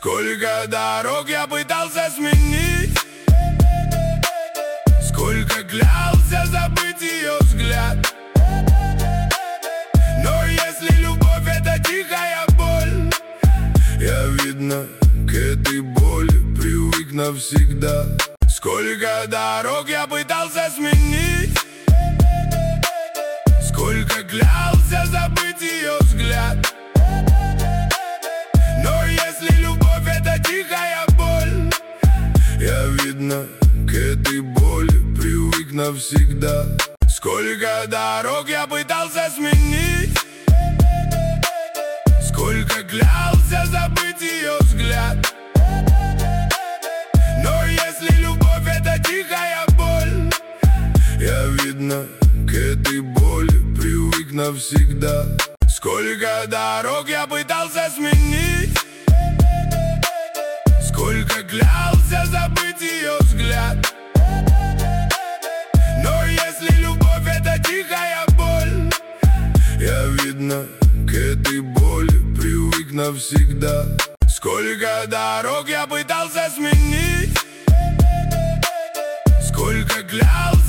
Сколько дорог я пытался сменить, сколько клялся забыть ее взгляд. Но если любовь — это тихая боль, я, видно, к этой боли привык навсегда. Сколько дорог я пытался сменить, сколько клялся забыть ее взгляд. Но если любовь — это тихая боль, я, видно, к этой боли привык навсегда. Сколько дорог я пытался сменить, сколько клялся забыть ее взгляд. Но если любовь — это тихая боль, я, видно, к этой боли привык навсегда. Сколько дорог я пытался сменить, сколько клялся забыть ее взгляд. Но если любовь — это тихая боль, я, видно, к этой боли привык навсегда. Сколько дорог я пытался сменить, сколько клялся